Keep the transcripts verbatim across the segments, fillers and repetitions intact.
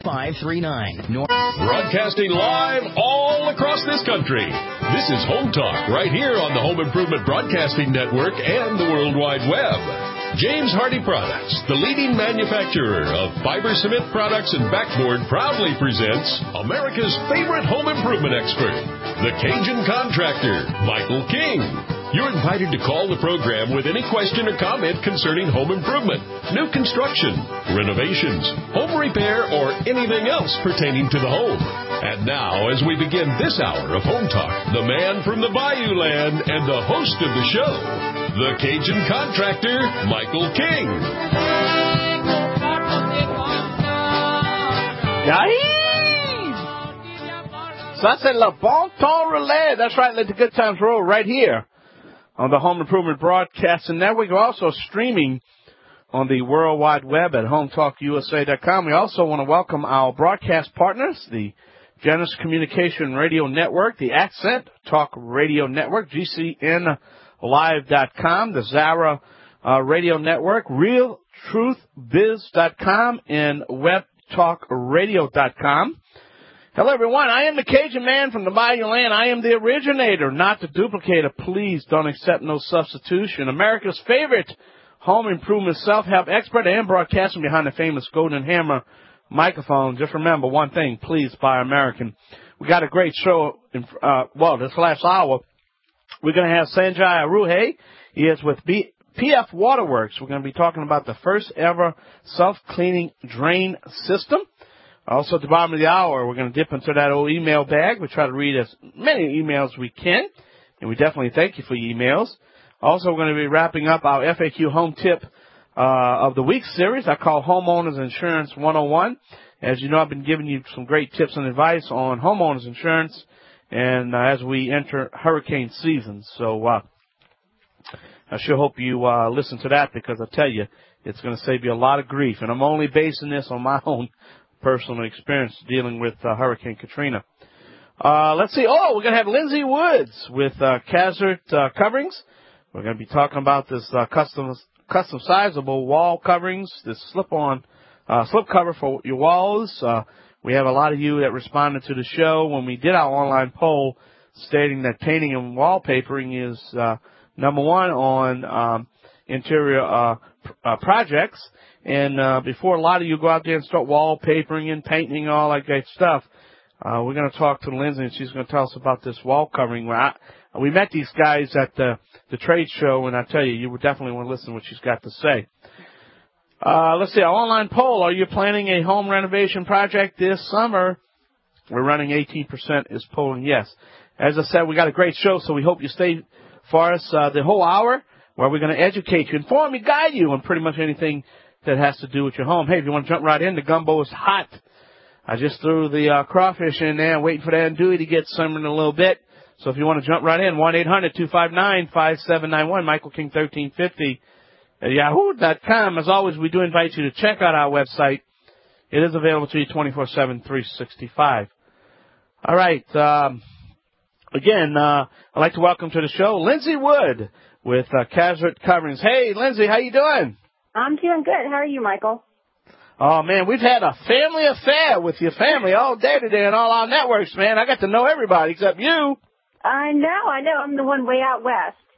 five three nine. Nor- Broadcasting live all across this country. This is Home Talk right here on the Home Improvement Broadcasting Network and the World Wide Web. James Hardie Products, the leading manufacturer of fiber cement products and backboard, proudly presents America's favorite home improvement expert, the Cajun Contractor, Michael King. You're invited to call the program with any question or comment concerning home improvement, new construction, renovations, home repair, or anything else pertaining to the home. And now, as we begin this hour of Home Talk, the man from the Bayou Land and the host of the show, the Cajun Contractor, Michael King. So I said, Le Bon Temps Relais. That's right, let the good times roll right here on the Home Improvement Broadcasting Network. We're also streaming on the World Wide Web at home talk u s a dot com. We also want to welcome our broadcast partners, the Genesis Communication Radio Network, the Accent Talk Radio Network, G C N live dot com, the Zara uh, Radio Network, real truth biz dot com, and web talk radio dot com. Hello, everyone. I am the Cajun man from the Bayou Land. I am the originator, not the duplicator. Please don't accept no substitution. America's favorite home improvement self-help expert and broadcasting behind the famous Golden Hammer microphone. Just remember one thing. Please buy American. We got a great show. In, uh, well, this last hour, we're going to have Sanjay Aruhe. He is with B- P F Waterworks. We're going to be talking about the first ever self-cleaning drain system. Also, at the bottom of the hour, we're going to dip into that old email bag. We try to read as many emails as we can, and we definitely thank you for your emails. Also, we're going to be wrapping up our F A Q Home Tip uh, of the Week series I call Homeowners Insurance one oh one. As you know, I've been giving you some great tips and advice on homeowners insurance, and uh, as we enter hurricane season. So uh, I sure hope you uh, listen to that, because I tell you, it's going to save you a lot of grief. And I'm only basing this on my own personal experience dealing with uh, Hurricane Katrina. Uh, let's see. Oh, we're going to have Lindsay Woods with uh, Kazert uh, Coverings. We're going to be talking about this uh, custom custom sizable wall coverings, this slip-on uh, slip cover for your walls. Uh, we have a lot of you that responded to the show when we did our online poll stating that painting and wallpapering is uh, number one on um, interior uh, pr- uh, projects. And uh, before a lot of you go out there and start wallpapering and painting and all that great stuff, uh, we're going to talk to Lindsay, and she's going to tell us about this wall covering. Where I, we met these guys at the, the trade show, and I tell you, you would definitely want to listen to what she's got to say. Uh, let's see, our online poll. Are you planning a home renovation project this summer? We're running eighteen percent is polling yes. As I said, we got a great show, so we hope you stay for us uh, the whole hour, where we're going to educate you, inform you, guide you on pretty much anything that has to do with your home. Hey, if you want to jump right in, the gumbo is hot. I just threw the uh, crawfish in there, waiting for that andouille to get simmered in a little bit. So if you want to jump right in, one eight hundred two five nine five seven nine one, Michael King thirteen fifty at yahoo dot com. As always, we do invite you to check out our website. It is available to you twenty-four seven, three sixty-five. All right. Um, again, uh, I'd like to welcome to the show Lindsay Wood with uh, Kazert Coverings. Hey, Lindsay, how you doing? I'm doing good. How are you, Michael? Oh, man, we've had a family affair with your family all day today on all our networks, man. I got to know everybody except you. I know, I know. I'm the one way out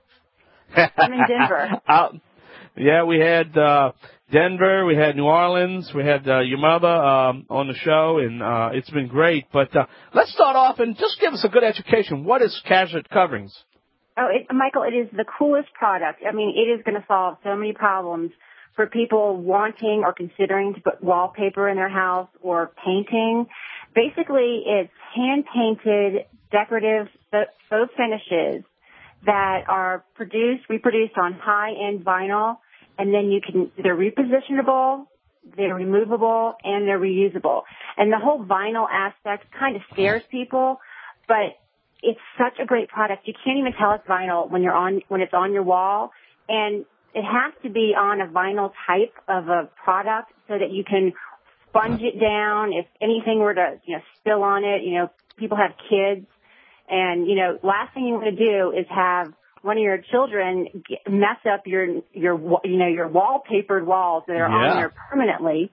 west. I'm in Denver. out, yeah, we had uh, Denver, we had New Orleans, we had uh, your mother um, on the show, and uh, it's been great. But uh, let's start off and just give us a good education. What is Kazert Coverings? Oh, it, Michael, it is the coolest product. I mean, it is going to solve so many problems for people wanting or considering to put wallpaper in their house or painting. Basically, it's hand-painted, decorative faux finishes that are produced, reproduced on high-end vinyl, and then you can, they're repositionable, they're removable, and they're reusable. And the whole vinyl aspect kind of scares people, but it's such a great product. You can't even tell it's vinyl when you're on, when it's on your wall. And it has to be on a vinyl type of a product so that you can sponge it down if anything were to, you know, spill on it. You know, people have kids, and, you know, last thing you want to do is have one of your children get, mess up your, your, you know, your wallpapered walls that are yeah. on there permanently.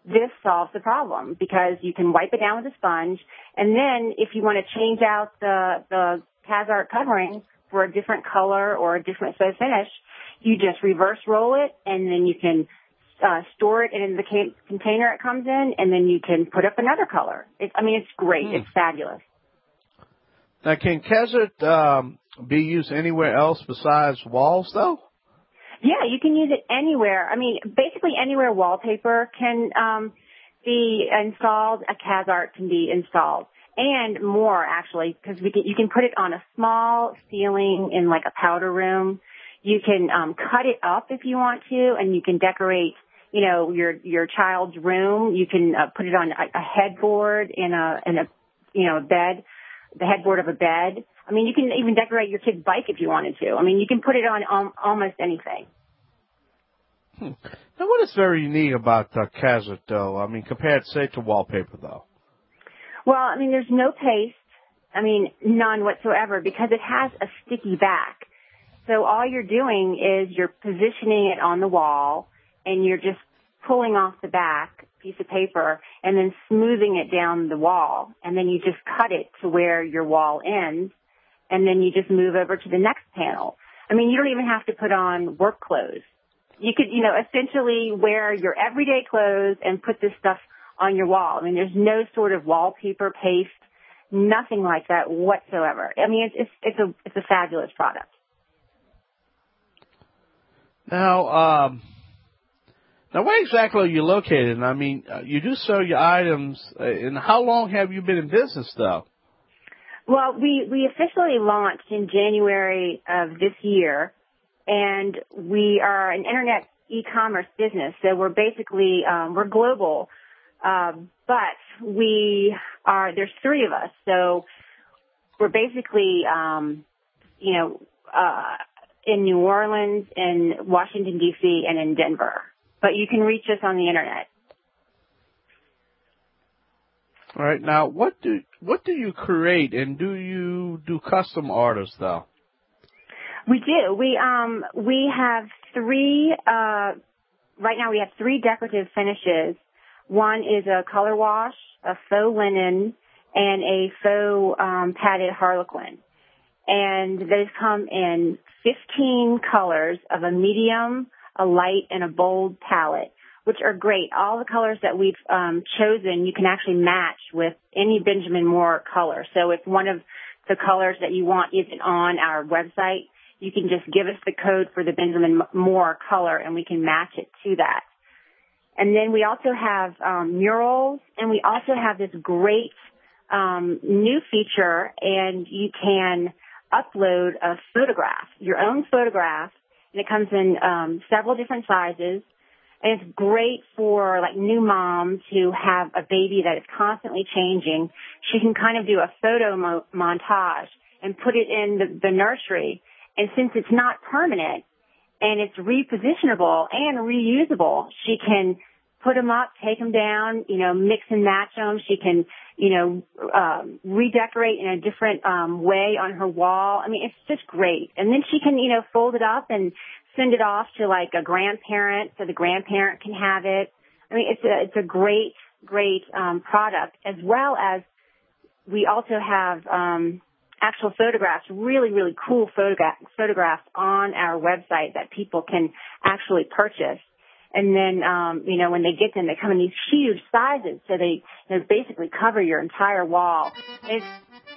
this solves the problem because you can wipe it down with a sponge, and then if you want to change out the the CasArt covering for a different color or a different faux finish, you just reverse roll it, and then you can uh, store it in the ca- container it comes in, and then you can put up another color. It, I mean, it's great. Hmm. It's fabulous. Now, can CasArt um, be used anywhere else besides walls, though? Yeah, you can use it anywhere. I mean, basically anywhere wallpaper can um, be installed, a CasArt can be installed. And more, actually, because we can, you can put it on a small ceiling in like a powder room. You can um, cut it up if you want to, and you can decorate, you know, your your child's room. You can uh, put it on a, a headboard in a in a you know bed, the headboard of a bed. I mean, you can even decorate your kid's bike if you wanted to. I mean, you can put it on um, almost anything. Hmm. Now, what is very unique about uh, CasArt, though? I mean, compared, say, to wallpaper, though. Well, I mean, there's no paste. I mean, none whatsoever because it has a sticky back. So all you're doing is you're positioning it on the wall and you're just pulling off the back piece of paper and then smoothing it down the wall. And then you just cut it to where your wall ends. And then you just move over to the next panel. I mean, you don't even have to put on work clothes. You could, you know, essentially wear your everyday clothes and put this stuff on your wall. I mean, there's no sort of wallpaper paste, nothing like that whatsoever. I mean, it's it's, it's a it's a fabulous product. Now, um, now, where exactly are you located? I mean, you do sell your items. And how long have you been in business, though? Well, we we officially launched in January of this year, and we are an internet e-commerce business. So we're basically um, we're global. Uh, but we are, there's three of us, so we're basically, um, you know, uh, in New Orleans, in Washington, D C, and in Denver. But you can reach us on the internet. All right. Now, what do what do you create, and do you do custom orders, though? We do. We um we have three. Uh, right now, we have three decorative finishes. One is a color wash, a faux linen, and a faux um, padded harlequin. And those come in fifteen colors of a medium, a light, and a bold palette, which are great. All the colors that we've um, chosen, you can actually match with any Benjamin Moore color. So if one of the colors that you want isn't on our website, you can just give us the code for the Benjamin Moore color, and we can match it to that. And then we also have um, murals, and we also have this great um, new feature, and you can upload a photograph, your own photograph, and it comes in um, several different sizes. And it's great for like new moms who have a baby that is constantly changing. She can kind of do a photo mo- montage and put it in the, the nursery. And since it's not permanent, and it's repositionable and reusable, she can put them up, take them down, you know, mix and match them. She can, you know, um, redecorate in a different um, way on her wall. I mean, it's just great. And then she can, you know, fold it up and send it off to like a grandparent so the grandparent can have it. I mean, it's a, it's a great, great um, product, as well as we also have um, actual photographs, really, really cool photogra- photographs on our website that people can actually purchase. And then, um, you know, when they get them, they come in these huge sizes, so they, you know, basically cover your entire wall. It's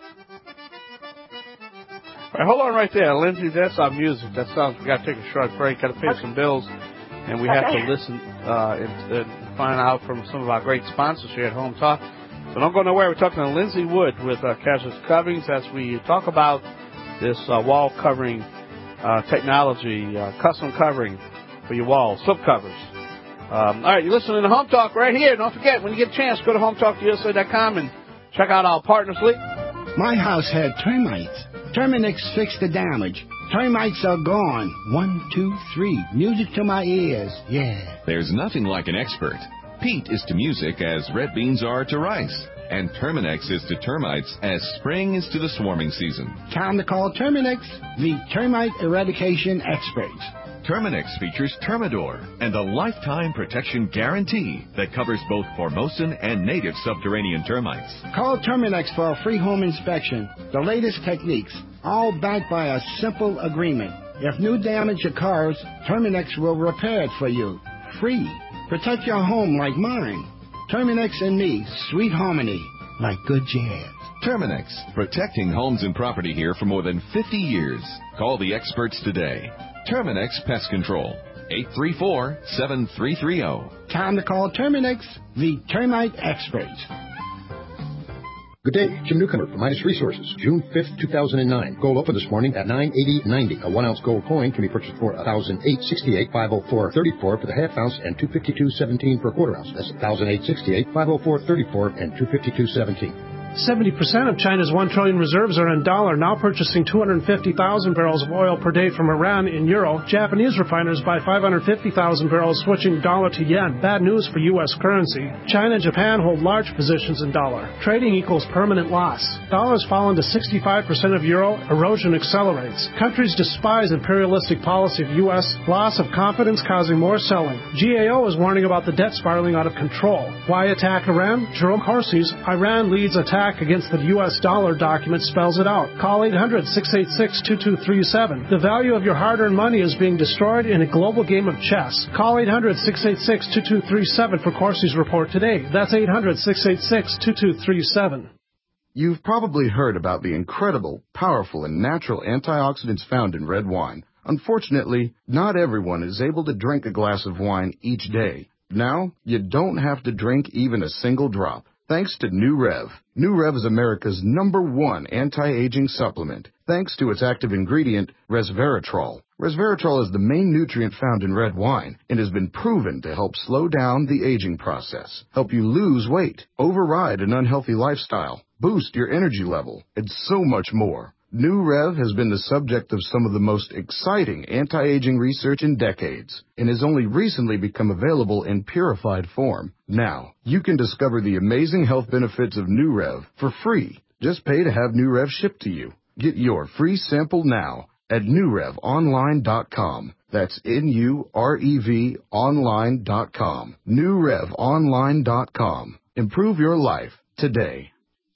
All right, hold on right there. Lindsay, that's our music. That sounds, we got to take a short break, got to pay okay. some bills, and we okay. have to listen uh, and, and find out from some of our great sponsors here at Home Talk. So don't go nowhere. We're talking to Lindsay Wood with uh, CasArt Coverings as we talk about this uh, wall covering uh, technology, uh, custom covering for your walls, slip covers. Um, all right, you're listening to Home Talk right here. Don't forget, when you get a chance, go to home talk u s a dot com and check out our partners link. My house had termites. Terminix fixed the damage. Termites are gone. One, two, three. Music to my ears. Yeah. There's nothing like an expert. Pete is to music as red beans are to rice. And Terminix is to termites as spring is to the swarming season. Time to call Terminix, the termite eradication experts. Terminix features Termidor and a lifetime protection guarantee that covers both Formosan and native subterranean termites. Call Terminix for a free home inspection. The latest techniques, all backed by a simple agreement. If new damage occurs, Terminix will repair it for you. Free. Protect your home like mine. Terminix and me, sweet harmony, like good jazz. Terminix, protecting homes and property here for more than fifty years. Call the experts today. Terminix Pest Control, eight three four, seven three three zero. Time to call Terminix, the termite experts. Good day, Jim Newcomer from Midas Resources, June fifth, two thousand nine. Gold opened this morning at nine eighty ninety. A one-ounce gold coin can be purchased for one thousand eight hundred sixty-eight dollars, five oh four thirty-four for the half ounce and two fifty-two seventeen for a quarter ounce. That's one thousand eight hundred sixty-eight dollars, five oh four thirty-four and two fifty-two seventeen. seventy percent of China's one trillion reserves are in dollar, now purchasing two hundred fifty thousand barrels of oil per day from Iran in euro. Japanese refiners buy five hundred fifty thousand barrels, switching dollar to yen. Bad news for U S currency. China and Japan hold large positions in dollar. Trading equals permanent loss. Dollar's fallen to sixty-five percent of euro. Erosion accelerates. Countries despise imperialistic policy of U S. Loss of confidence causing more selling. G A O is warning about the debt spiraling out of control. Why attack Iran? Jerome Corsi's Iran leads attack against the U S dollar document spells it out. Call eight hundred, six eight six, two two three seven. The value of your hard-earned money is being destroyed in a global game of chess. Call eight hundred, six eight six, two two three seven for Corsi's report today. That's eight hundred, six eight six, two two three seven. You've probably heard about the incredible, powerful, and natural antioxidants found in red wine. Unfortunately, not everyone is able to drink a glass of wine each day. Now, you don't have to drink even a single drop. Thanks to New Rev. New Rev is America's number one anti-aging supplement, thanks to its active ingredient, resveratrol. Resveratrol is the main nutrient found in red wine and has been proven to help slow down the aging process, help you lose weight, override an unhealthy lifestyle, boost your energy level, and so much more. New Rev has been the subject of some of the most exciting anti-aging research in decades and has only recently become available in purified form. Now, you can discover the amazing health benefits of New Rev for free. Just pay to have New Rev shipped to you. Get your free sample now at new rev online dot com. That's N U R E V online dot com. new rev online dot com. Improve your life today.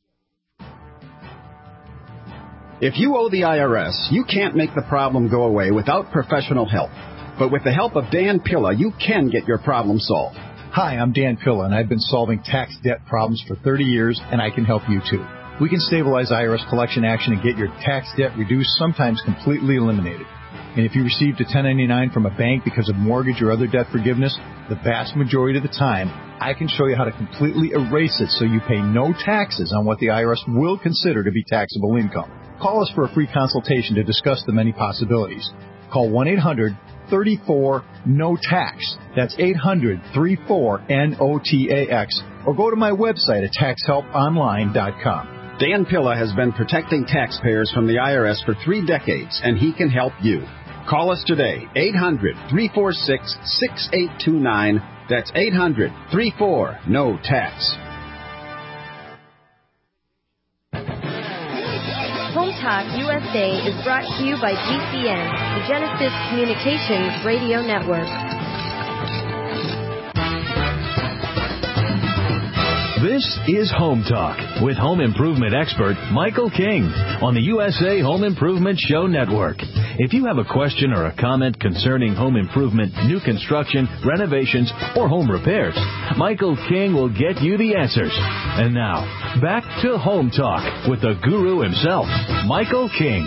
If you owe the I R S, you can't make the problem go away without professional help. But with the help of Dan Pilla, you can get your problem solved. Hi, I'm Dan Pilla, and I've been solving tax debt problems for thirty years, and I can help you too. We can stabilize I R S collection action and get your tax debt reduced, sometimes completely eliminated. And if you received a ten ninety-nine from a bank because of mortgage or other debt forgiveness, the vast majority of the time, I can show you how to completely erase it so you pay no taxes on what the I R S will consider to be taxable income. Call us for a free consultation to discuss the many possibilities. Call one eight hundred, three four, N O T A X. That's eight hundred, three four, N O T A X. Or go to my website at tax help online dot com. Dan Pilla has been protecting taxpayers from the I R S for three decades, and he can help you. Call us today, eight hundred, three four six, six eight two nine. That's eight hundred, three four, N O T A X. Home Talk U S A is brought to you by G C N, the Genesis Communications Radio Network. This is Home Talk with home improvement expert Michael King on the U S A Home Improvement Show Network. If you have a question or a comment concerning home improvement, new construction, renovations, or home repairs, Michael King will get you the answers. And now, back to Home Talk with the guru himself, Michael King.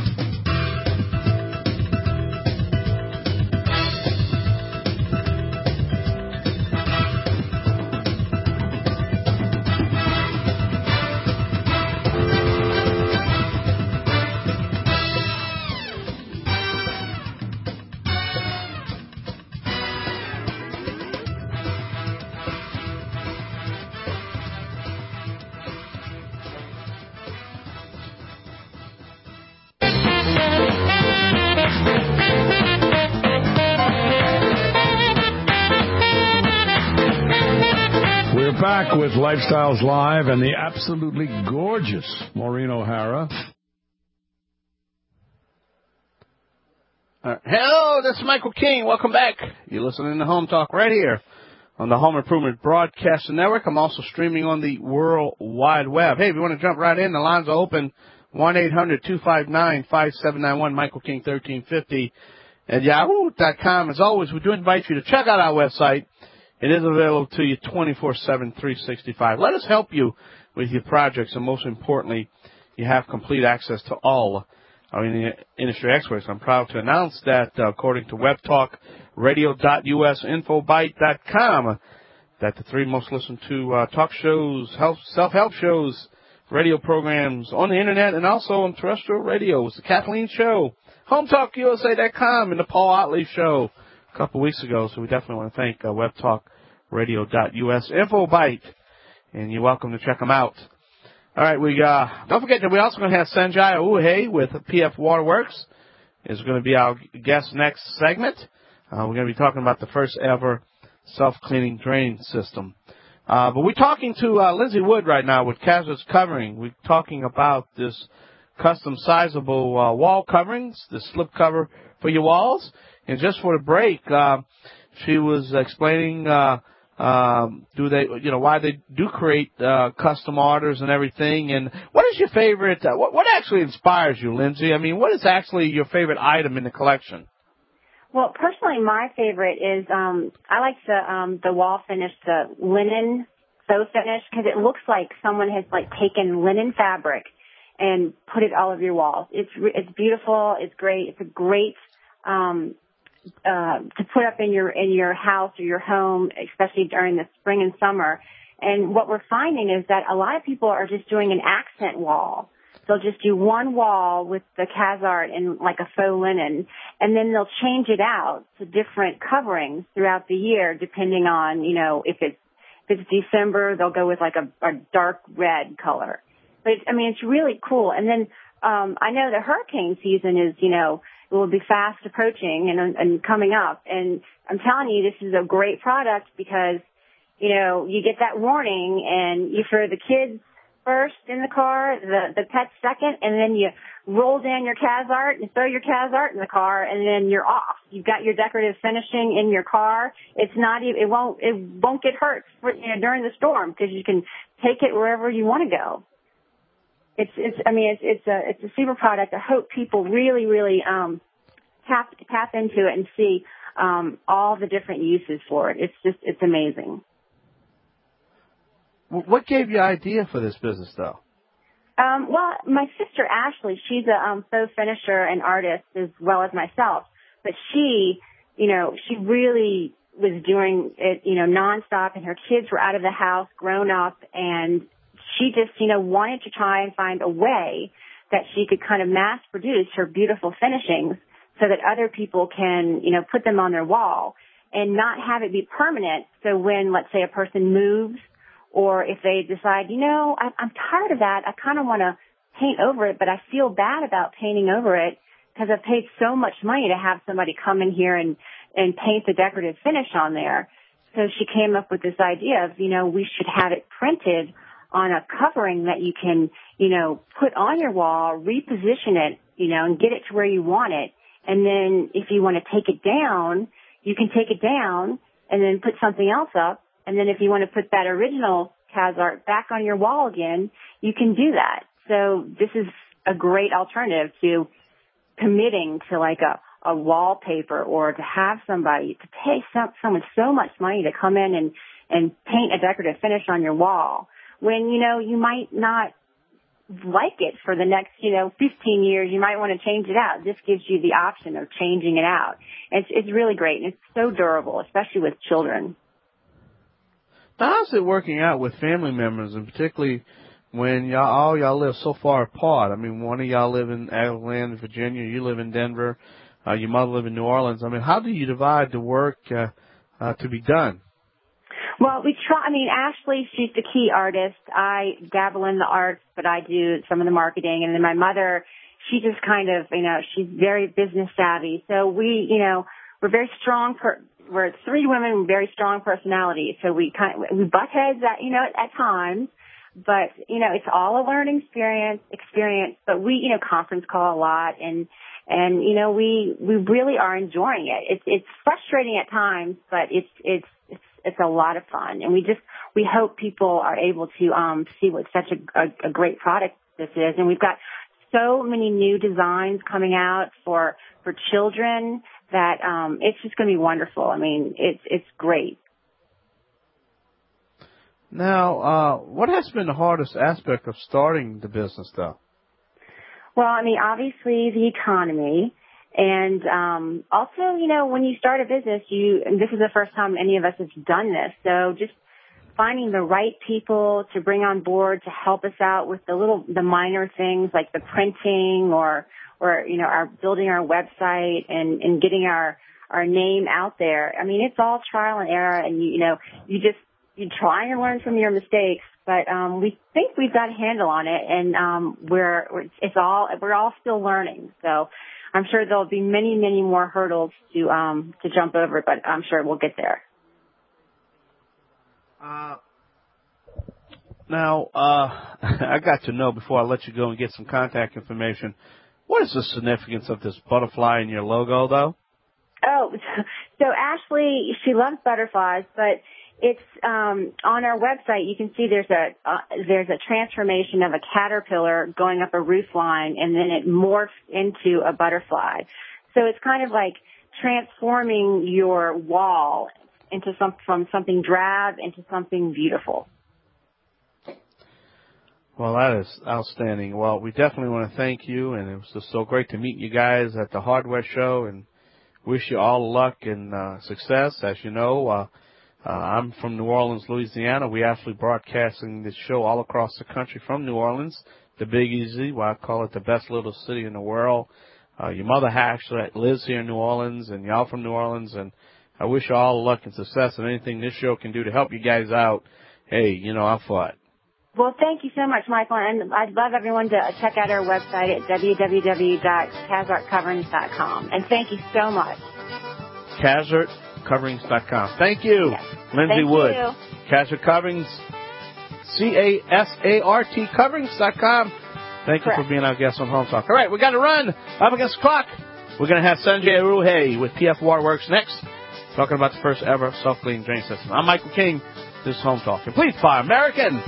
Back with Lifestyles Live and the absolutely gorgeous Maureen O'Hara. Uh, hello, this is Michael King. Welcome back. You're listening to Home Talk right here on the Home Improvement Broadcasting Network. I'm also streaming on the World Wide Web. Hey, if you want to jump right in, the lines are open. one eight hundred two five nine five seven nine one, Michael King thirteen fifty at yahoo dot com. As always, we do invite you to check out our website. It is available to you twenty-four seven, three sixty-five. Let us help you with your projects, and most importantly, you have complete access to all our industry experts. I'm proud to announce that, uh, according to web talk radio dot U S, infobite dot com, that the three most listened to uh, talk shows, health, self-help shows, radio programs on the Internet and also on terrestrial radio was the Kathleen Show, home talk U S A dot com, and the Paul Otley Show a couple of weeks ago. So we definitely want to thank uh, web talk radio dot U S, infobite, and you're welcome to check them out. All right, we uh, don't forget that we're also going to have Sanjay Uhe with P F Waterworks is going to be our guest next segment. Uh, we're going to be talking about the first ever self-cleaning drain system. Uh, but we're talking to uh, Lindsay Wood right now with Casart's Covering. We're talking about this custom sizable uh, wall coverings, the slip cover for your walls. And just for the break, uh, she was explaining uh, um, do they, you know, why they do create uh, custom orders and everything. And what is your favorite? Uh, what, what actually inspires you, Lindsay? I mean, what is actually your favorite item in the collection? Well, personally, my favorite is um, I like the um, the wall finish, the linen faux finish, because it looks like someone has like taken linen fabric and put it all over your walls. It's it's beautiful. It's great. It's a great um, uh, to put up in your in your house or your home, especially during the spring and summer. And what we're finding is that a lot of people are just doing an accent wall. They'll just do one wall with the Casart and like a faux linen, and then they'll change it out to different coverings throughout the year, depending on, you know, if it's if it's December, they'll go with like a, a dark red color. But I mean, it's really cool. And then um, I know the hurricane season is, you know, it will be fast approaching and, and coming up. And I'm telling you, this is a great product because, you know, you get that warning, and you for the kids first in the car, the, the pet second, and then you roll down your Casart and throw your Casart in the car, and then you're off. You've got your decorative finishing in your car. It's not even, it won't, it won't get hurt for, you know, during the storm because you can take it wherever you want to go. It's, it's, I mean, it's, it's a, it's a super product. I hope people really, really, um, tap, tap into it and see, um, all the different uses for it. It's just, it's amazing. What gave you idea for this business, though? Um, well, my sister Ashley, she's a um, faux finisher and artist as well as myself. But she, you know, she really was doing it, you know, nonstop, and her kids were out of the house, grown up, and she just, you know, wanted to try and find a way that she could kind of mass produce her beautiful finishings so that other people can, you know, put them on their wall and not have it be permanent. So when, let's say, a person moves, or if they decide, you know, I, I'm tired of that, I kind of want to paint over it, but I feel bad about painting over it because I've paid so much money to have somebody come in here and, and paint the decorative finish on there. So she came up with this idea of, you know, we should have it printed on a covering that you can, you know, put on your wall, reposition it, you know, and get it to where you want it. And then if you want to take it down, you can take it down and then put something else up. And then if you want to put that original Casart back on your wall again, you can do that. So this is a great alternative to committing to like a, a wallpaper or to have somebody to pay some, someone so much money to come in and, and paint a decorative finish on your wall when, you know, you might not like it for the next, you know, fifteen years. You might want to change it out. This gives you the option of changing it out. It's, it's really great, and it's so durable, especially with children. How's it working out with family members, and particularly when y'all all y'all live so far apart? I mean, one of y'all live in Atlanta, Virginia. You live in Denver. Uh, your mother live in New Orleans. I mean, how do you divide the work uh, uh, to be done? Well, we try. I mean, Ashley, she's the key artist. I dabble in the arts, but I do some of the marketing. And then my mother, she just kind of, you know, she's very business savvy. So we, you know, we're very strong. Per- We're three women with very strong personalities, so we kind of, we butt heads at, you know, at, at times. But, you know, it's all a learning experience, experience, but we, you know, conference call a lot and, and, you know, we, we really are enjoying it. It's, it's frustrating at times, but it's, it's, it's, it's a lot of fun. And we just, we hope people are able to, um, see what such a, a, a great product this is. And we've got so many new designs coming out for, for children that, um, it's just going to be wonderful. I mean, it's, it's great. Now, uh, what has been the hardest aspect of starting the business, though? Well, I mean, obviously the economy, and um, also, you know, when you start a business, you and this is the first time any of us have done this, so just finding the right people to bring on board to help us out with the little, the minor things like the printing or, or you know, our building our website and, and getting our our name out there. I mean, it's all trial and error, and you, you know, you just you try and learn from your mistakes, but um, we think we've got a handle on it, and um, we're, we're it's all we're all still learning. So I'm sure there'll be many, many more hurdles to um, to jump over, but I'm sure we'll get there. Uh, now, uh, I got to know before I let you go and get some contact information. What is the significance of this butterfly in your logo, though? Oh, so Ashley, she loves butterflies, but it's um, on our website. You can see there's a uh, there's a transformation of a caterpillar going up a roof line, and then it morphs into a butterfly. So it's kind of like transforming your wall into some from something drab into something beautiful. Well, that is outstanding. Well, we definitely want to thank you, and it was just so great to meet you guys at the hardware show, and wish you all luck and uh, success. As you know, uh, uh, I'm from New Orleans, Louisiana. We actually broadcasting this show all across the country from New Orleans, the Big Easy, why I call it the best little city in the world. Uh, your mother actually lives here in New Orleans, and y'all from New Orleans, and I wish you all luck and success and anything this show can do to help you guys out. Hey, you know, I'm for it. Well, thank you so much, Michael, and I'd love everyone to check out our website at w w w dot kazart coverings dot com. And thank you so much. kazart coverings dot com. Thank you, yes. Lindsay thank Wood. You. Kazart Coverings, C A S A R T coverings dot com. Thank Correct. You for being our guest on Home Talk. All right, we got to run. Up against the clock. We're going to have Sanjay Ruhe with P F Waterworks next, talking about the first ever self-cleaning drain system. I'm Michael King. This is Home Talk. And please fire American.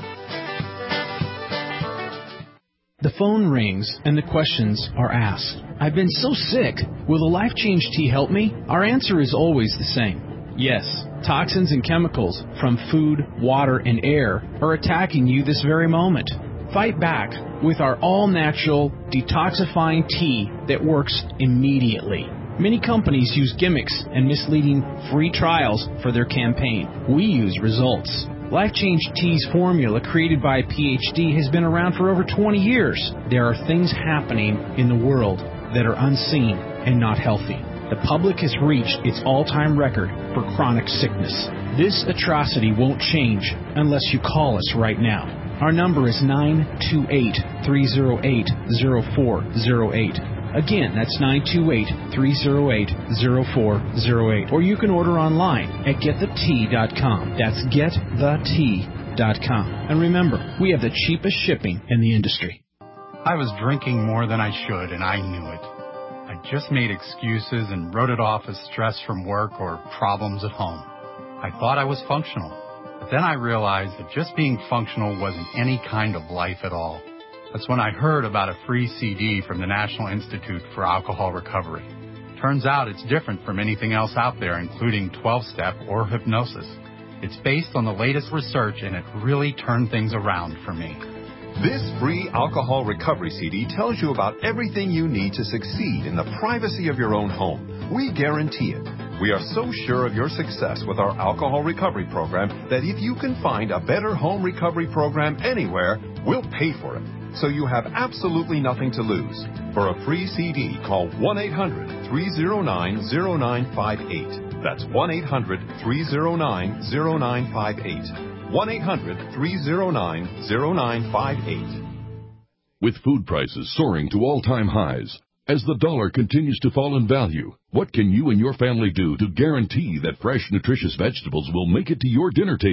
The phone rings and the questions are asked. I've been so sick. Will the Life Change Tea help me? Our answer is always the same. Yes, toxins and chemicals from food, water, and air are attacking you this very moment. Fight back with our all-natural detoxifying tea that works immediately. Many companies use gimmicks and misleading free trials for their campaign. We use results. Life Change Tea's formula, created by a P H D, has been around for over twenty years. There are things happening in the world that are unseen and not healthy. The public has reached its all-time record for chronic sickness. This atrocity won't change unless you call us right now. Our number is nine two eight, three oh eight, oh four oh eight. Again, that's nine two eight, three oh eight, oh four oh eight. Or you can order online at get the tea dot com. That's get the tea dot com. And remember, we have the cheapest shipping in the industry. I was drinking more than I should, and I knew it. I just made excuses and wrote it off as stress from work or problems at home. I thought I was functional, but then I realized that just being functional wasn't any kind of life at all. That's when I heard about a free C D from the National Institute for Alcohol Recovery. Turns out it's different from anything else out there, including twelve-step or hypnosis. It's based on the latest research, and it really turned things around for me. This free alcohol recovery C D tells you about everything you need to succeed in the privacy of your own home. We guarantee it. We are so sure of your success with our alcohol recovery program that if you can find a better home recovery program anywhere, we'll pay for it. So you have absolutely nothing to lose. For a free C D, call one eight hundred, three oh nine, oh nine five eight. That's one eight hundred, three oh nine, oh nine five eight. one eight hundred, three oh nine, oh nine five eight. With food prices soaring to all-time highs, as the dollar continues to fall in value, what can you and your family do to guarantee that fresh, nutritious vegetables will make it to your dinner table?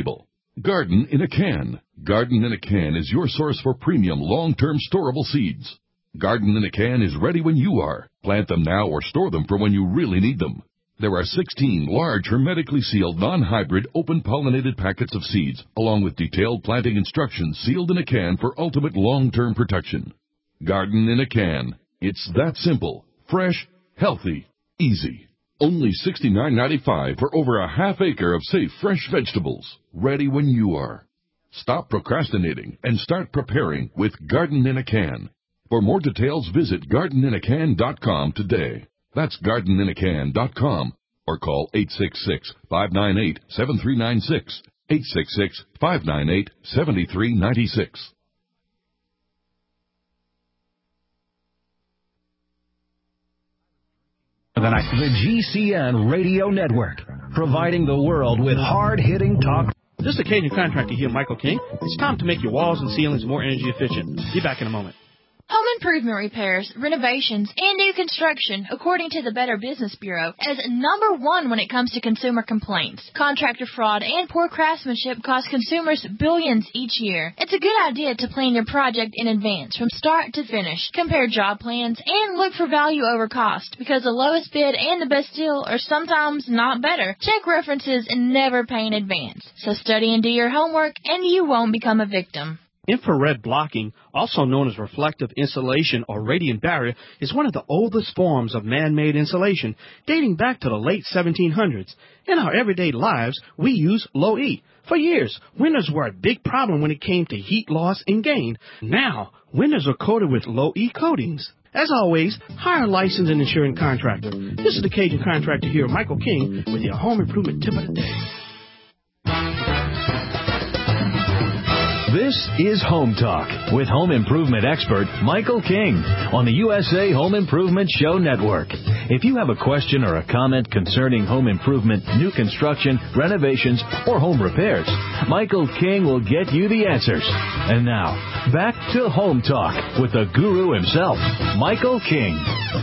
Garden in a Can. Garden in a Can is your source for premium long-term storable seeds. Garden in a Can is ready when you are. Plant them now or store them for when you really need them. There are sixteen large, hermetically sealed, non-hybrid, open-pollinated packets of seeds, along with detailed planting instructions sealed in a can for ultimate long-term protection. Garden in a Can. It's that simple, fresh, healthy, easy. Only sixty-nine ninety-five for over a half acre of safe, fresh vegetables, ready when you are. Stop procrastinating and start preparing with Garden in a Can. For more details, visit garden in a can dot com today. That's garden in a can dot com or call eight six six, five nine eight, seven three nine six, eight six six, five nine eight, seven three nine six. The G C N Radio Network, providing the world with hard-hitting talk. This is Cajun Contractor here, Michael King. It's time to make your walls and ceilings more energy efficient. Be back in a moment. Home improvement repairs, renovations, and new construction, according to the Better Business Bureau, is number one when it comes to consumer complaints. Contractor fraud and poor craftsmanship cost consumers billions each year. It's a good idea to plan your project in advance, from start to finish. Compare job plans and look for value over cost, because the lowest bid and the best deal are sometimes not better. Check references and never pay in advance. So study and do your homework, and you won't become a victim. Infrared blocking, also known as reflective insulation or radiant barrier, is one of the oldest forms of man-made insulation, dating back to the late seventeen hundreds. In our everyday lives, we use low E. For years, windows were a big problem when it came to heat loss and gain. Now, windows are coated with low E coatings. As always, hire a licensed and insured contractor. This is the Cajun Contractor here, Michael King, with your home improvement tip of the day. This is Home Talk with home improvement expert Michael King on the U S A Home Improvement Show Network. If you have a question or a comment concerning home improvement, new construction, renovations, or home repairs, Michael King will get you the answers. And now, back to Home Talk with the guru himself, Michael King.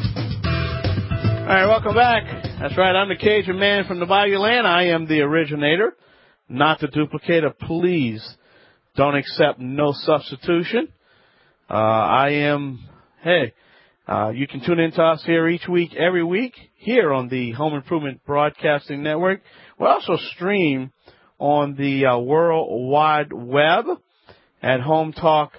All right, welcome back. That's right, I'm the Cajun man from the Bayou Land. I am the originator, not the duplicator. Please don't accept no substitution. Uh, I am, hey, uh, you can tune in to us here each week, every week, here on the Home Improvement Broadcasting Network. We also stream on the uh, World Wide Web at home talk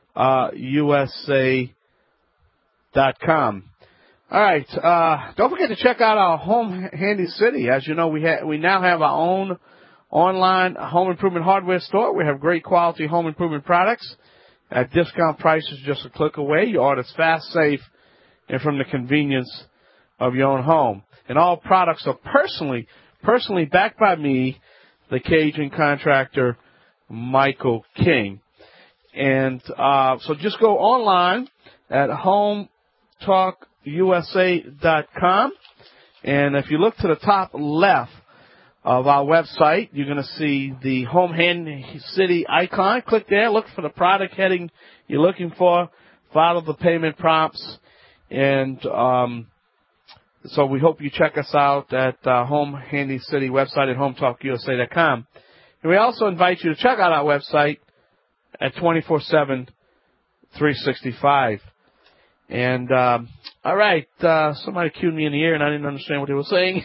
u s a dot com. All right, uh, don't forget to check out our Home Handy City. As you know, we ha- we now have our own online home improvement hardware store. We have great quality home improvement products at discount prices just a click away. You order fast, safe, and from the convenience of your own home. And all products are personally, personally backed by me, the Cajun Contractor, Michael King. And uh, so just go online at home talk u s a dot com. And if you look to the top left of our website, you're going to see the Home Handy City icon. Click there. Look for the product heading you're looking for. Follow the payment prompts. And um, so we hope you check us out at uh, Home Handy City website at home talk u s a dot com. And we also invite you to check out our website at twenty-four seven, three sixty-five. And, um, all right, uh, somebody cued me in the ear, and I didn't understand what they were saying.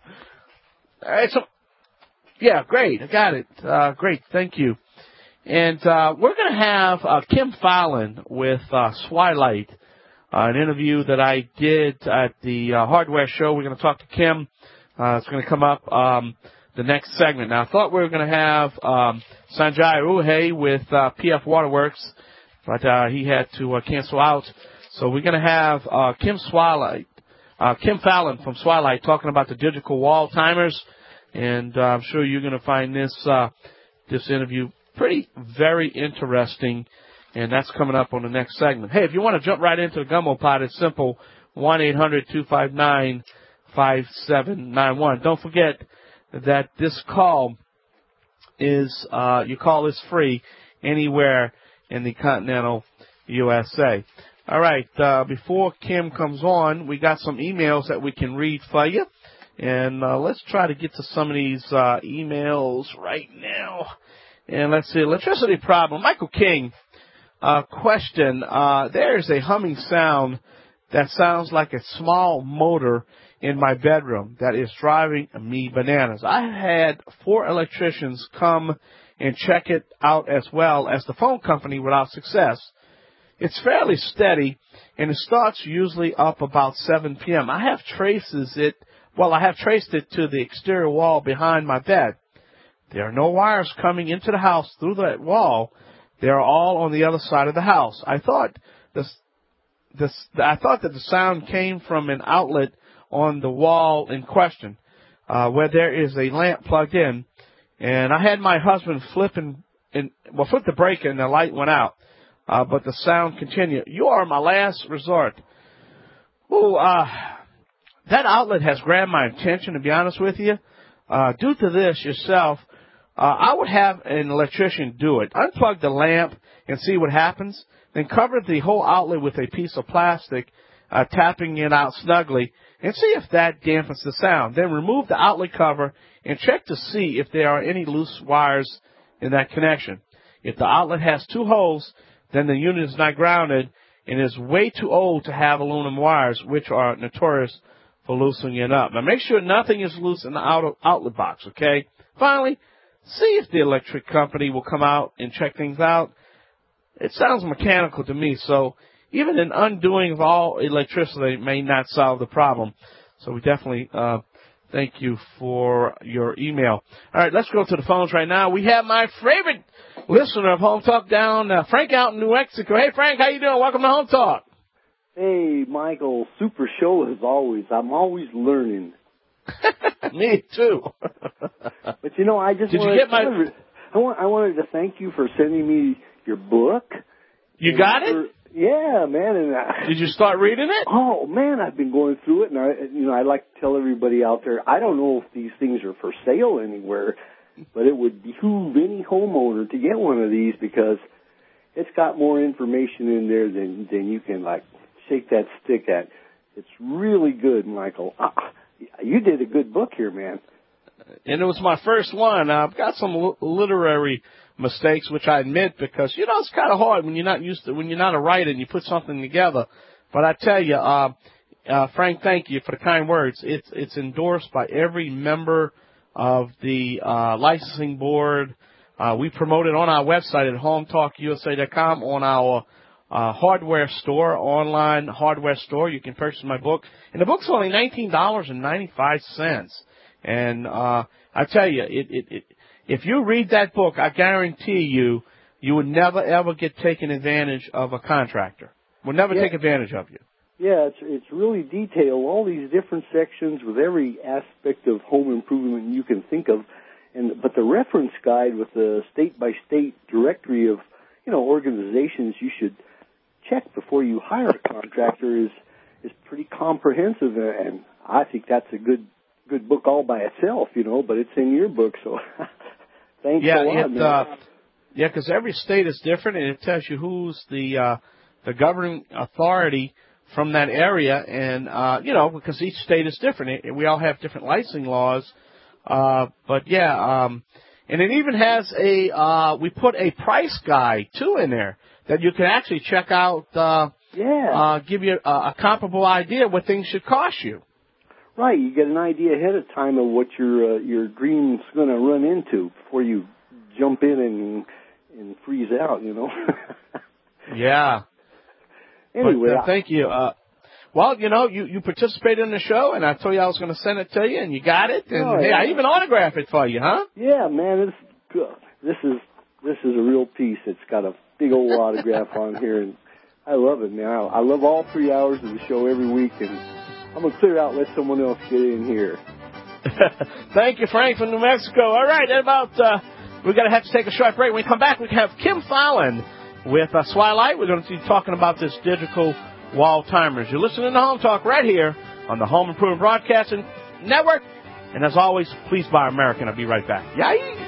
All right, so, yeah, great. I got it. Uh, great. Thank you. And uh, we're going to have uh, Kim Fallon with uh, Swilight, uh, an interview that I did at the uh, hardware show. We're going to talk to Kim. Uh, it's going to come up um, the next segment. Now, I thought we were going to have um, Sanjay Uhe with uh, P F Waterworks, but uh, he had to uh, cancel out. So we're going to have uh, Kim Swilight. Uh, Kim Fallon from Swilight talking about the digital wall timers, and uh, I'm sure you're going to find this uh, this interview pretty very interesting, and that's coming up on the next segment. Hey, if you want to jump right into the Gumbo Pot, it's simple, one eight hundred two five nine five seven nine one. Don't forget that this call is, uh, your call is free anywhere in the continental U S A. All right, uh, before Kim comes on, we got some emails that we can read for you. And uh, let's try to get to some of these uh, emails right now. And let's see, electricity problem. Michael King, uh, question. Uh, there's a humming sound that sounds like a small motor in my bedroom that is driving me bananas. I had four electricians come and check it out as well as the phone company without success. It's fairly steady, and it starts usually up about seven p.m. I have traces it, well, I have traced it to the exterior wall behind my bed. There are no wires coming into the house through that wall. They are all on the other side of the house. I thought this, this, I thought that the sound came from an outlet on the wall in question, uh, where there is a lamp plugged in. And I had my husband flip and, and well, flip the breaker and the light went out. Uh, but the sound continued. You are my last resort. Ooh, uh, that outlet has grabbed my attention, to be honest with you. Uh, due to this yourself, uh, I would have an electrician do it. Unplug the lamp and see what happens. Then cover the whole outlet with a piece of plastic, uh, tapping it out snugly, and see if that dampens the sound. Then remove the outlet cover and check to see if there are any loose wires in that connection. If the outlet has two holes, then the unit is not grounded and is way too old to have aluminum wires, which are notorious for loosening it up. Now, make sure nothing is loose in the out- outlet box, okay? Finally, see if the electric company will come out and check things out. It sounds mechanical to me, so even an undoing of all electricity may not solve the problem. So we definitely uh, thank you for your email. All right, let's go to the phones right now. We have my favorite listener of Home Talk down, uh, Frank out in New Mexico. Hey, Frank, how you doing? Welcome to Home Talk. Hey, Michael, super show as always. I'm always learning. Me too. But you know, I just Did wanted you get my? to, I want I wanted to thank you for sending me your book. You and got for, it? Yeah, man. And I, Did you start reading it? Oh man, I've been going through it, and I, you know, I like to tell everybody out there. I don't know if these things are for sale anywhere, but it would behoove any homeowner to get one of these because it's got more information in there than than you can like shake that stick at. It's really good, Michael. Uh, you did a good book here, man. And it was my first one. I've got some l- literary mistakes, which I admit, because, you know, it's kind of hard when you're not used to, when you're not a writer and you put something together. But I tell you, uh, uh, Frank, thank you for the kind words. It's, it's endorsed by every member of the, uh, licensing board. Uh, we promote it on our website at home talk u s a dot com, on our, uh, hardware store, online hardware store. You can purchase my book. And the book's only nineteen dollars and ninety-five cents. And, uh, I tell you, it, it, it, if you read that book, I guarantee you, you would never ever get taken advantage of a contractor. Would never yeah. take advantage of you. Yeah, it's it's really detailed, all these different sections with every aspect of home improvement you can think of. And but the reference guide with the state-by-state directory of, you know, organizations you should check before you hire a contractor is is pretty comprehensive, and I think that's a good good book all by itself, you know, but it's in your book, so thanks yeah, a lot, it, man. Uh, yeah, because every state is different, and it tells you who's the uh, the governing authority from that area, and, uh, you know, because each state is different. We all have different licensing laws, uh, but, yeah, um, and it even has a, uh, we put a price guide, too, in there that you can actually check out, uh, yeah. uh, give you a, a comparable idea what things should cost you. Right, you get an idea ahead of time of what your uh, your dream's going to run into before you jump in and and freeze out, you know. Yeah. Anyway, but, uh, thank you. Uh, well, you know, you, you participated in the show, and I told you I was going to send it to you, and you got it. And oh, hey, yeah. I even autographed it for you, huh? Yeah, man, it's good. This is this is a real piece. It's got a big old autograph on here, and I love it, man. I, I love all three hours of the show every week, and I'm going to clear out and let someone else get in here. Thank you, Frank from New Mexico. All right, at about, uh, we're going to have to take a short break. When we come back, we can have Kim Fallon with uh, Swilight. We're going to be talking about this digital wall timers. You're listening to Home Talk right here on the Home Improvement Broadcasting Network. And as always, please buy American. I'll be right back. Yay!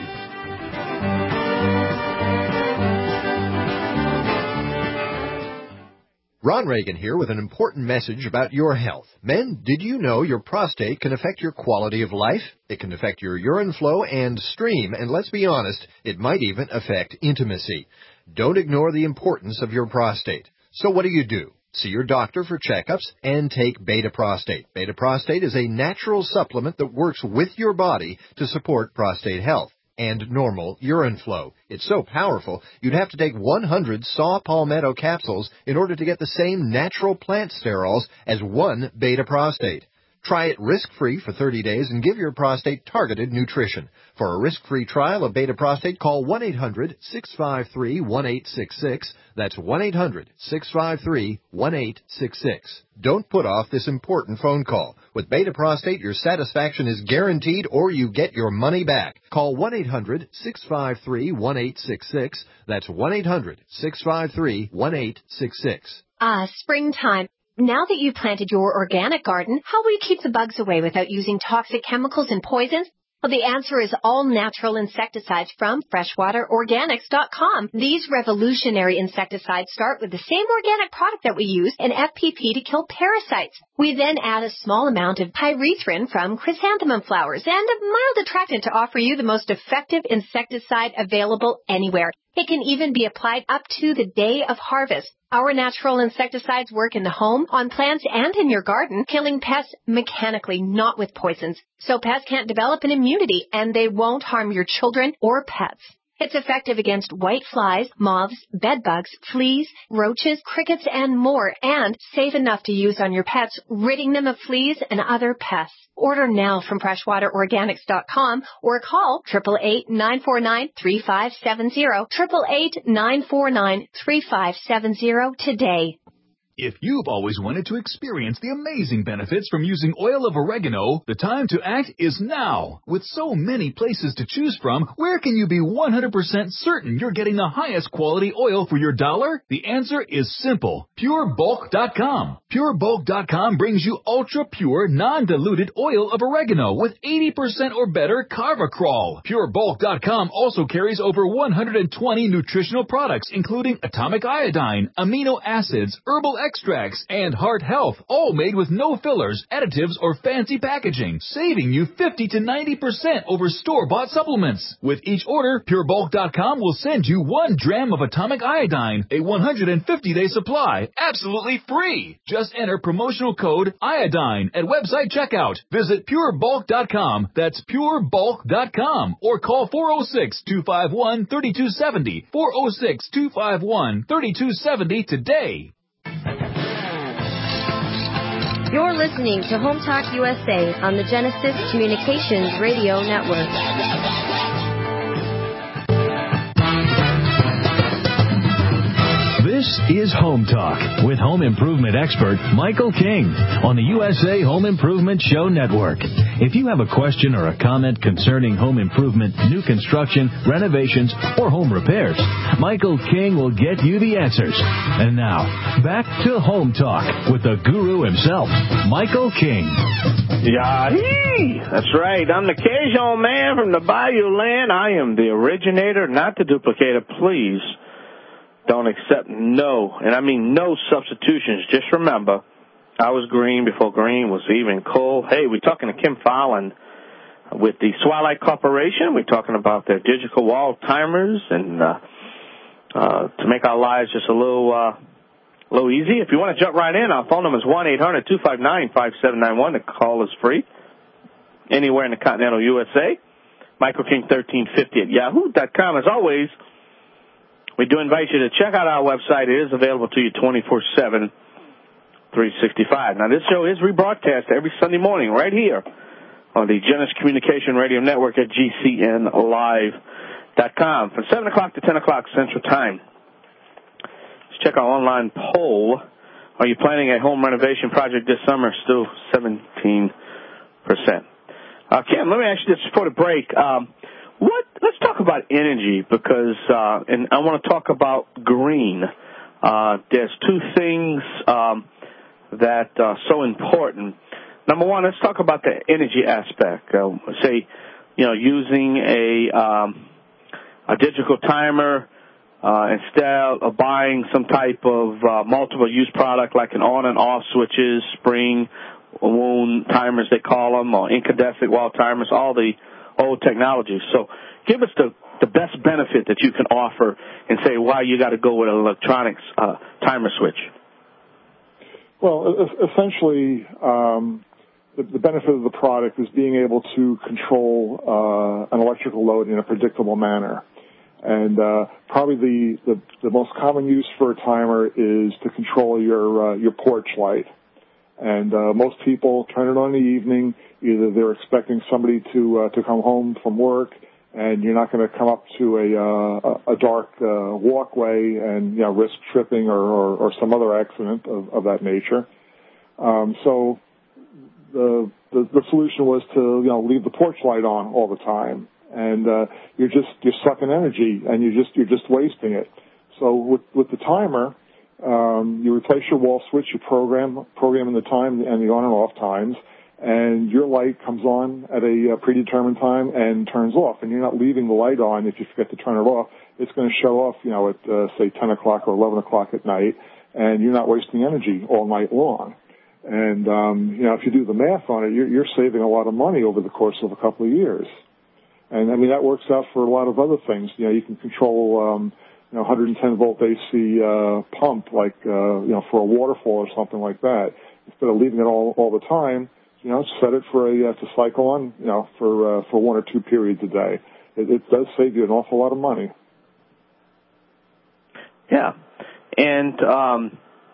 Ron Reagan here with an important message about your health. Men, did you know your prostate can affect your quality of life? It can affect your urine flow and stream, and let's be honest, it might even affect intimacy. Don't ignore the importance of your prostate. So what do you do? See your doctor for checkups and take Beta Prostate. Beta Prostate is a natural supplement that works with your body to support prostate health and normal urine flow. It's so powerful, you'd have to take one hundred saw palmetto capsules in order to get the same natural plant sterols as one Beta Prostate. Try it risk-free for thirty days and give your prostate targeted nutrition. For a risk-free trial of Beta Prostate, call one eight hundred six five three one eight six six. That's one eight hundred six five three one eight six six. Don't put off this important phone call. With Beta Prostate, your satisfaction is guaranteed or you get your money back. Call one eight hundred six five three one eight six six. That's one eight hundred six five three one eight six six. Ah, springtime. Now that you've planted your organic garden, how will you keep the bugs away without using toxic chemicals and poisons? Well, the answer is all natural insecticides from freshwater organics dot com. These revolutionary insecticides start with the same organic product that we use in F P P to kill parasites. We then add a small amount of pyrethrin from chrysanthemum flowers and a mild attractant to offer you the most effective insecticide available anywhere. It can even be applied up to the day of harvest. Our natural insecticides work in the home, on plants, and in your garden, killing pests mechanically, not with poisons. So pests can't develop an immunity, and they won't harm your children or pets. It's effective against white flies, moths, bedbugs, fleas, roaches, crickets, and more, and safe enough to use on your pets, ridding them of fleas and other pests. Order now from freshwater organics dot com or call eight eight eight, nine four nine, three five seven zero, eight eight eight, nine four nine, three five seven zero today. If you've always wanted to experience the amazing benefits from using oil of oregano, the time to act is now. With so many places to choose from, where can you be one hundred percent certain you're getting the highest quality oil for your dollar? The answer is simple. Pure Bulk dot com. Pure Bulk dot com brings you ultra-pure, non-diluted oil of oregano with eighty percent or better carvacrol. Pure Bulk dot com also carries over one hundred twenty nutritional products, including atomic iodine, amino acids, herbal extracts, and heart health, all made with no fillers, additives, or fancy packaging, saving you fifty to ninety percent over store-bought supplements. With each order, Pure Bulk dot com will send you one dram of atomic iodine, a one hundred fifty day supply, absolutely free. Just enter promotional code iodine at website checkout. Visit Pure Bulk dot com, that's Pure Bulk dot com, or call four oh six, two five one, three two seven oh, four oh six, two five one, three two seven oh today. You're listening to Home Talk U S A on the Genesis Communications Radio Network. This is Home Talk with home improvement expert Michael King on the U S A Home Improvement Show Network. If you have a question or a comment concerning home improvement, new construction, renovations, or home repairs, Michael King will get you the answers. And now, back to Home Talk with the guru himself, Michael King. Yahee! That's right. I'm the Cajun man from the Bayou Land. I am the originator, not the duplicator. Please don't accept no, and I mean no substitutions. Just remember, I was green before green was even cool. Hey, we're talking to Kim Fowler with the Swilight Corporation. We're talking about their digital wall timers and uh, uh, to make our lives just a little uh, a little easy. If you want to jump right in, our phone number is one eight hundred two five nine five seven nine one. The call is free anywhere in the continental U S A. Michael King thirteen fifty at yahoo dot com. As always, we do invite you to check out our website. It is available to you twenty-four seven, three sixty-five. Now, this show is rebroadcast every Sunday morning right here on the Genesis Communication Radio Network at G C N live dot com from seven o'clock to ten o'clock Central Time. Let's check our online poll. Are you planning a home renovation project this summer? Still seventeen percent. Uh, Kim, let me ask you this before the break. Um, What? Let's talk about energy because, uh, and I want to talk about green. Uh, there's two things um, that are so important. Number one, let's talk about the energy aspect. Uh, say, you know, using a um, a digital timer uh, instead of buying some type of uh, multiple-use product like an on and off switches, spring, wound timers they call them, or incandescent wall timers, all the old technologies. So give us the, the best benefit that you can offer and say why you got to go with an electronics uh, timer switch. Well, essentially, um, the, the benefit of the product is being able to control uh, an electrical load in a predictable manner. And uh, probably the, the, the most common use for a timer is to control your uh, your porch light. And uh, most people turn it on in the evening. Either they're expecting somebody to uh, to come home from work, and you're not going to come up to a uh, a dark uh, walkway and you know risk tripping or, or, or some other accident of, of that nature. Um, so the, the the solution was to you know leave the porch light on all the time, and uh, you're just you're sucking energy and you just you're just wasting it. So with with the timer, um, you replace your wall switch, you program programming the time and the on and off times, and your light comes on at a, a predetermined time and turns off. And you're not leaving the light on if you forget to turn it off. It's going to show off, you know, at uh, say ten o'clock or eleven o'clock at night, and you're not wasting energy all night long. And um, you know, if you do the math on it, you're, you're saving a lot of money over the course of a couple of years. And I mean, that works out for a lot of other things. You know, you can control, um, you know, one hundred ten volt A C uh, pump, like uh, you know, for a waterfall or something like that. Instead of leaving it all all the time, you know, set it for a uh, to cycle on, you know, for uh, for one or two periods a day. It, it does save you an awful lot of money. Yeah, and um,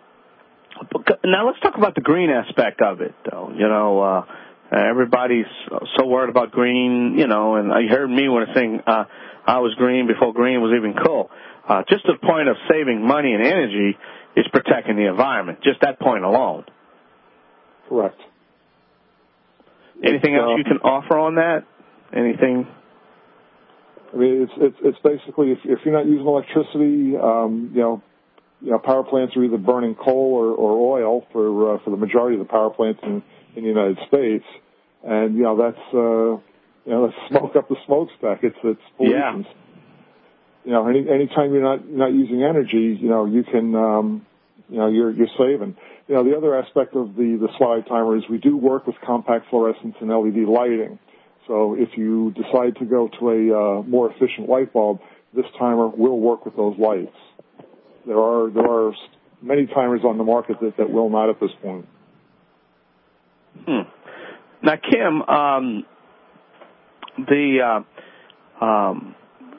now let's talk about the green aspect of it, though. You know, uh, everybody's so worried about green, you know, and you heard me when I saying uh, I was green before green was even cool. Uh, just the point of saving money and energy is protecting the environment. Just that point alone. Correct. Anything it's, else uh, you can offer on that? Anything? I mean, it's it's, it's basically if, if you're not using electricity, um, you know, you know, power plants are either burning coal or, or oil for uh, for the majority of the power plants in, in the United States, and you know that's uh, you know that's smoke up the smokestack. It's it's pollution. Yeah. You know, any anytime you're not not using energy, you know, you can um, you know you're you're saving. You know, the other aspect of the the slide timer is we do work with compact fluorescence and L E D lighting. So if you decide to go to a uh, more efficient light bulb, this timer will work with those lights. There are there are many timers on the market that, that will not at this point. Hmm. Now, Kim, um, the uh, um,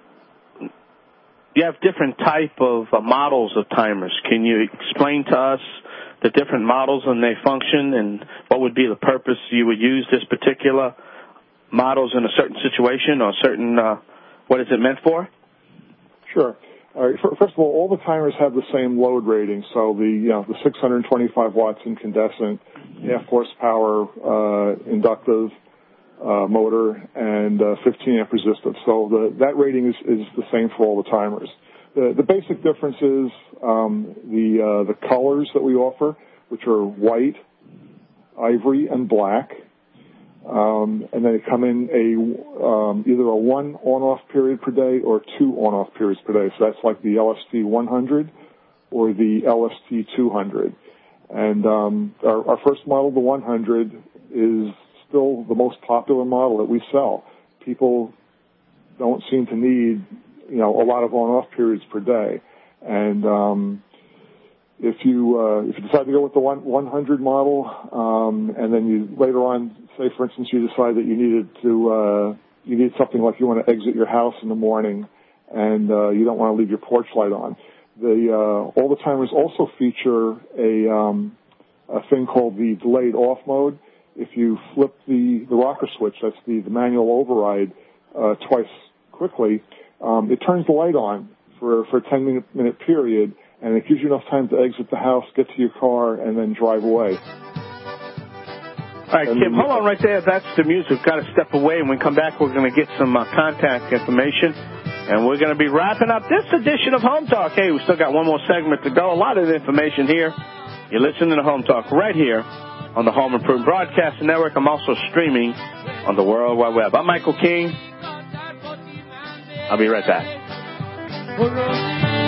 you have different type of uh, models of timers. Can you explain to us the different models and their function, and what would be the purpose you would use this particular models in a certain situation or certain, uh, what is it meant for? Sure. All right. First of all, all the timers have the same load rating. So the, you know, the six hundred twenty-five watts incandescent, half horsepower, uh, inductive, uh, motor, and, uh, fifteen amp resistive. So the, that rating is, is the same for all the timers. The, the basic difference is, um, the, uh, the colors that we offer, which are white, ivory, and black. Um, and then they come in a um, either a one on-off period per day or two on-off periods per day. So that's like the L S T one hundred or the L S T two hundred. And um, our, our first model, the one hundred, is still the most popular model that we sell. People don't seem to need, you know, a lot of on-off periods per day. And um, if you uh, if you decide to go with the one, one hundred model, um, and then you later on, say for instance, you decide that you needed to uh, you need something like you want to exit your house in the morning, and uh, you don't want to leave your porch light on. The uh, all the timers also feature a um, a thing called the delayed off mode. If you flip the, the rocker switch, that's the, the manual override, uh, twice quickly, um, it turns the light on for for a ten minute, minute period. And it gives you enough time to exit the house, get to your car, and then drive away. All right, Kim, hold on right there. That's the music. We've got to step away. When we come back, we're going to get some uh, contact information. And we're going to be wrapping up this edition of Home Talk. Hey, we still got one more segment to go. A lot of information here. You're listening to Home Talk right here on the Home Improvement Broadcasting Network. I'm also streaming on the World Wide Web. I'm Michael King. I'll be right back.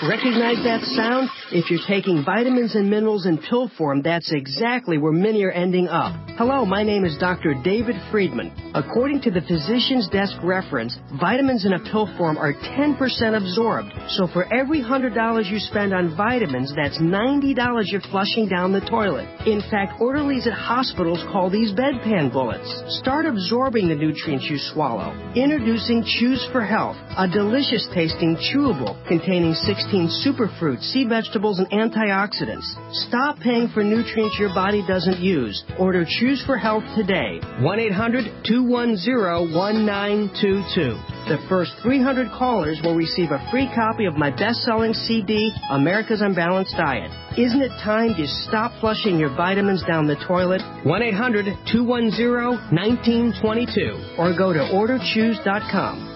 Recognize that sound? If you're taking vitamins and minerals in pill form, that's exactly where many are ending up. Hello, my name is Doctor David Friedman. According to the Physician's Desk reference, vitamins in a pill form are ten percent absorbed. So for every one hundred dollars you spend on vitamins, that's ninety dollars you're flushing down the toilet. In fact, orderlies at hospitals call these bedpan bullets. Start absorbing the nutrients you swallow. Introducing Choose for Health, a delicious tasting chewable containing sixteen superfruits, sea vegetables, and antioxidants. Stop paying for nutrients your body doesn't use. Order Choose for Health today. one eight hundred two one zero one nine two two. The first three hundred callers will receive a free copy of my best-selling C D, America's Unbalanced Diet. Isn't it time to stop flushing your vitamins down the toilet? one eight hundred two one zero one nine two two or go to order choose dot com.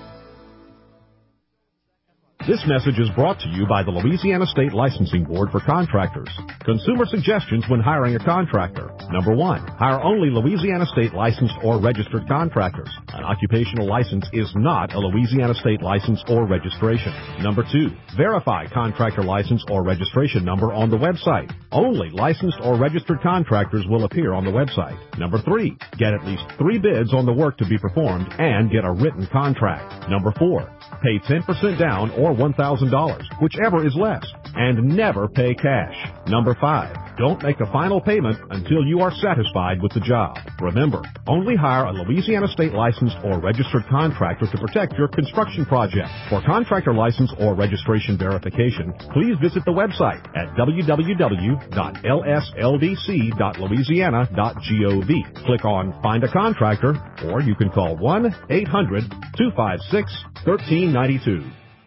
This message is brought to you by the Louisiana State Licensing Board for Contractors. Consumer suggestions when hiring a contractor. Number one, hire only Louisiana State licensed or registered contractors. An occupational license is not a Louisiana State license or registration. Number two, verify contractor license or registration number on the website. Only licensed or registered contractors will appear on the website. Number three, get at least three bids on the work to be performed and get a written contract. Number four, pay ten percent down or one thousand dollars, whichever is less, and never pay cash. Number five, don't make a final payment until you are satisfied with the job. Remember, only hire a Louisiana State licensed or registered contractor to protect your construction project. For contractor license or registration verification, please visit the website at w w w dot l s l d c dot louisiana dot gov. Click on Find a Contractor, or you can call one eight hundred two five six one three nine two.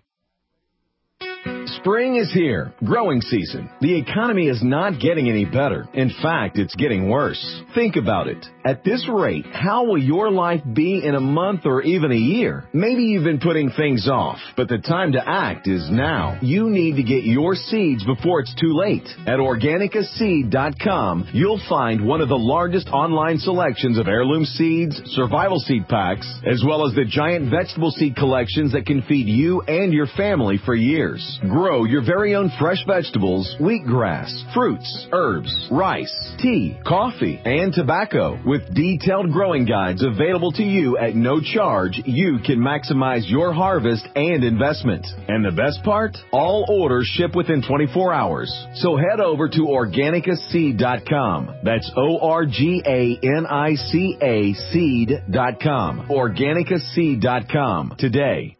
Spring is here. Growing season. The economy is not getting any better. In fact, it's getting worse. Think about it. At this rate, how will your life be in a month or even a year? Maybe you've been putting things off, but the time to act is now. You need to get your seeds before it's too late. At organica seed dot com, you'll find one of the largest online selections of heirloom seeds, survival seed packs, as well as the giant vegetable seed collections that can feed you and your family for years. Grow your very own fresh vegetables, wheatgrass, fruits, herbs, rice, tea, coffee, and tobacco. With detailed growing guides available to you at no charge, you can maximize your harvest and investment. And the best part? All orders ship within twenty-four hours. So head over to organica seed dot com. That's O R G A N I C A seed dot com. organica seed dot com today.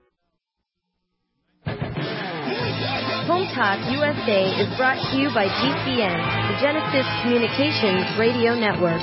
Home Talk U S A is brought to you by G C N, the Genesis Communications Radio Network.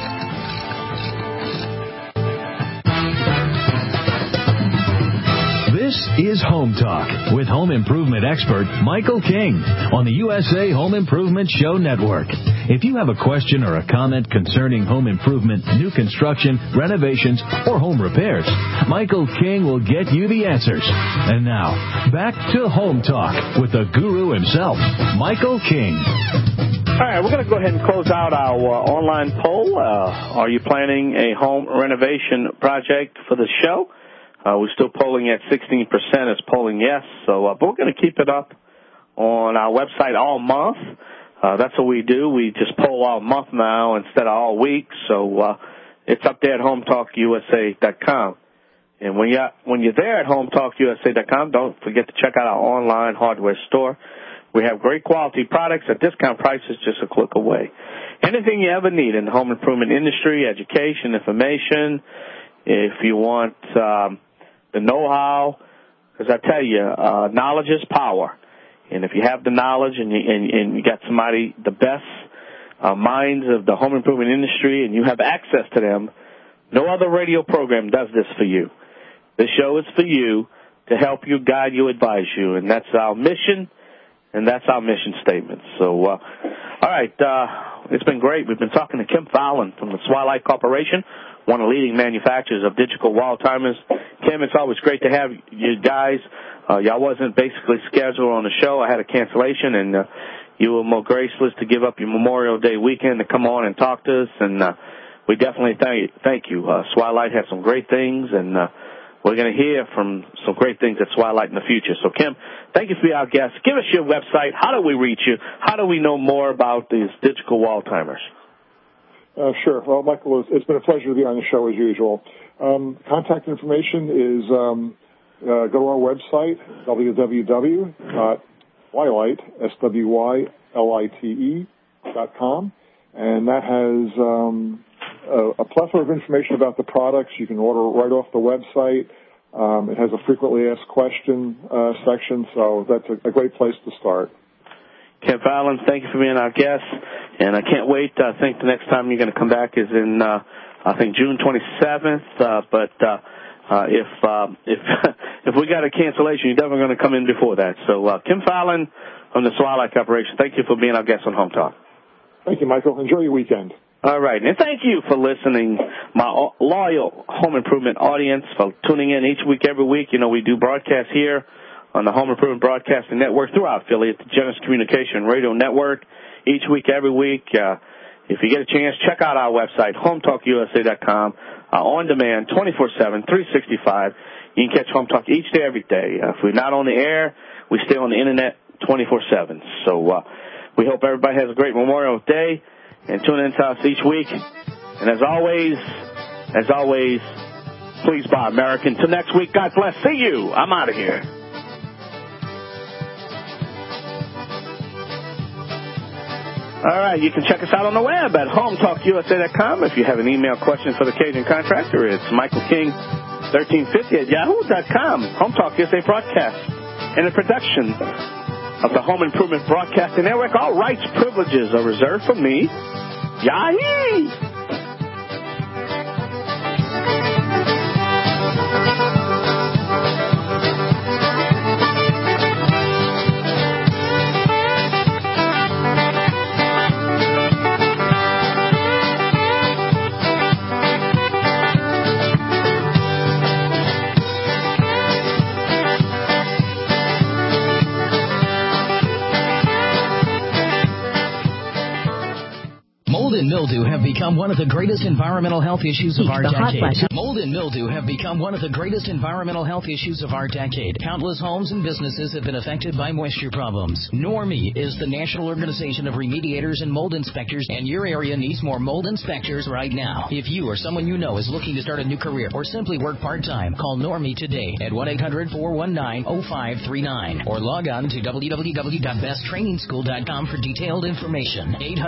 This is Home Talk with home improvement expert Michael King on the U S A Home Improvement Show Network. If you have a question or a comment concerning home improvement, new construction, renovations, or home repairs, Michael King will get you the answers. And now, back to Home Talk with the guru himself, Michael King. All right, we're going to go ahead and close out our uh, online poll. Uh, are you planning a home renovation project for the show? Uh, we're still polling at sixteen percent is polling yes. So uh, but we're going to keep it up on our website all month. Uh, that's what we do. We just poll all month now instead of all week. So uh, it's up there at home talk U S A dot com. And when you're, when you're there at home talk U S A dot com, don't forget to check out our online hardware store. We have great quality products at discount prices just a click away. Anything you ever need in the home improvement industry, education, information, if you want um, the know-how, because I tell you, uh, knowledge is power. And if you have the knowledge and you, and, and you got somebody, the best uh, minds of the home improvement industry, and you have access to them, no other radio program does this for you. This show is for you to help you, guide you, advise you, and that's our mission, and that's our mission statement. So, uh, all right, uh, it's been great. We've been talking to Kim Fowler from the Swilight Corporation, one of the leading manufacturers of digital wall timers. Kim, it's always great to have you guys. Uh, y'all wasn't basically scheduled on the show. I had a cancellation, and uh, you were more graceless to give up your Memorial Day weekend to come on and talk to us, and uh, we definitely thank, thank you. Uh, Swilight had some great things, and uh, we definitely thank, thank you. Uh, Swilight we're going to hear from some great things at Swilight in the future. So, Kim, thank you for being our guest. Give us your website. How do we reach you? How do we know more about these digital wall timers? Uh, sure. Well, Michael, it's been a pleasure to be on the show as usual. Um, contact information is um, uh, go to our website, w w w dot swilight, S W Y L I T E, dot com, and that has um, a, a plethora of information about the products. You can order right off the website. Um, it has a frequently asked question uh, section, so that's a, a great place to start. Kim Fallon, thank you for being our guest, and I can't wait. I think the next time you're going to come back is in, uh, I think, June twenty-seventh, uh, but uh, uh, if uh, if if we got a cancellation, you're definitely going to come in before that. So, uh, Kim Fallon from the Swilight Corporation, thank you for being our guest on Home Talk. Thank you, Michael. Enjoy your weekend. All right, and thank you for listening, my loyal home improvement audience, for tuning in each week, every week. You know, we do broadcasts here on the Home Improvement Broadcasting Network through our affiliate, the Genesis Communication Radio Network, each week, every week. Uh, if you get a chance, check out our website, home talk u s a dot com, uh, on demand, twenty-four seven, three sixty-five. You can catch Home Talk each day, every day. Uh, if we're not on the air, we stay on the Internet twenty-four seven. So uh, we hope everybody has a great Memorial Day, and tune in to us each week. And as always, as always, please buy American. Till next week, God bless. See you. I'm out of here. All right, you can check us out on the web at home talk u s a dot com. If you have an email question for the Cajun Contractor, it's Michael King thirteen fifty at yahoo dot com. Home Talk is a broadcast and a production of the Home Improvement Broadcasting Network. All rights, privileges are reserved for me. Yahee! Mildew have become one of the greatest environmental health issues of our decade. Mold and mildew have become one of the greatest environmental health issues of our decade. Countless homes and businesses have been affected by moisture problems. Normie is the national organization of remediators and mold inspectors, and your area needs more mold inspectors right now. If you or someone you know is looking to start a new career or simply work part-time, call Normie today at one eight hundred, four one nine, oh five three nine or log on to w w w dot best training school dot com for detailed information. eight hundred